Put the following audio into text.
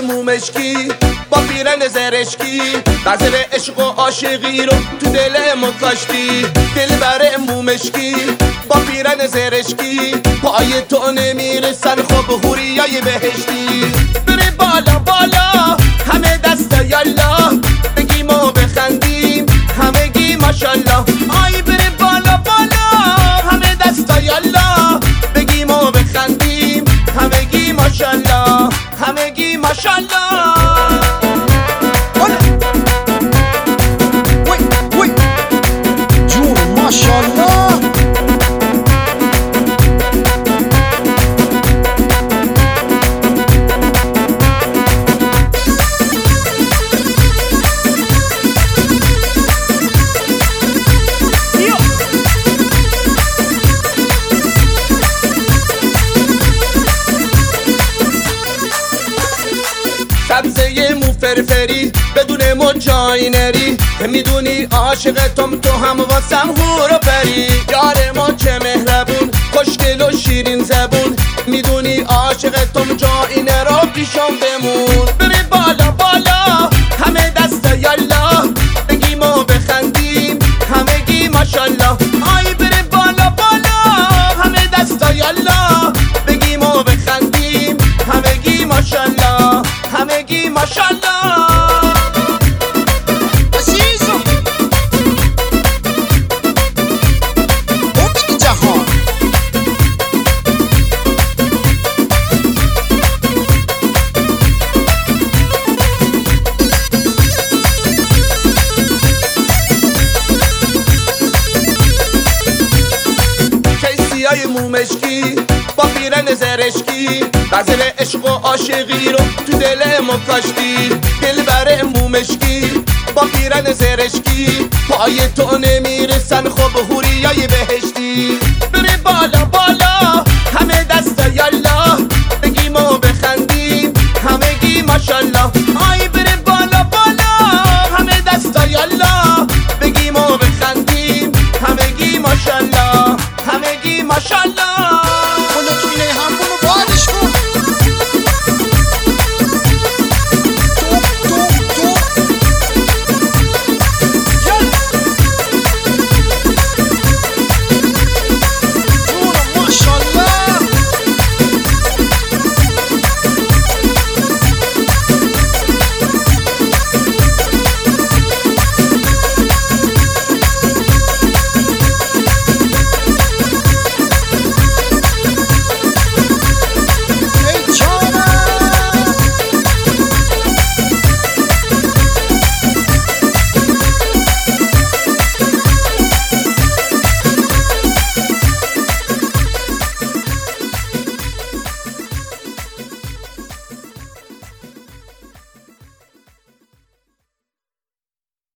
مومشکی با پیرن زرشکی غزل عشق و عاشقی رو تو دل ما کاشتی. دلبر مومشکی با پیرن زرشکی پای تو نمیرسن خب حوریای بهشتی. بره بالا بالا همه دستا یالا بگیم و بخندیم همگی ماشالله. آی بره بالا بالا همه دستا یالا بگیم و بخندیم همگی ماشالله همگی ماشالله. جون ماشالله. سبزه مو فرفری بدون مو جایی نری میدونی عاشقتم تو هم واسم هور و پری. یار ما چه مهربون خوشگل و شیرین زبون میدونی عاشقتم جایی نرو پیشم بمون. بره بالا بالا همه دستا یالا بگیم و بخندیم همگی ماشالله. آی بره بالا بالا همه دستا یالا بگیم و بخندیم همگی ماشالله همگی ماشالله. کیسیای مومشکی با پیرن زرشکی غزل عشق و عاشقی رو تو دل ما کاشتی. دلبر مومشکی با پیرن زرشکی پای تو نمیرسن خب حوریای بهشتی. بره بالا بالا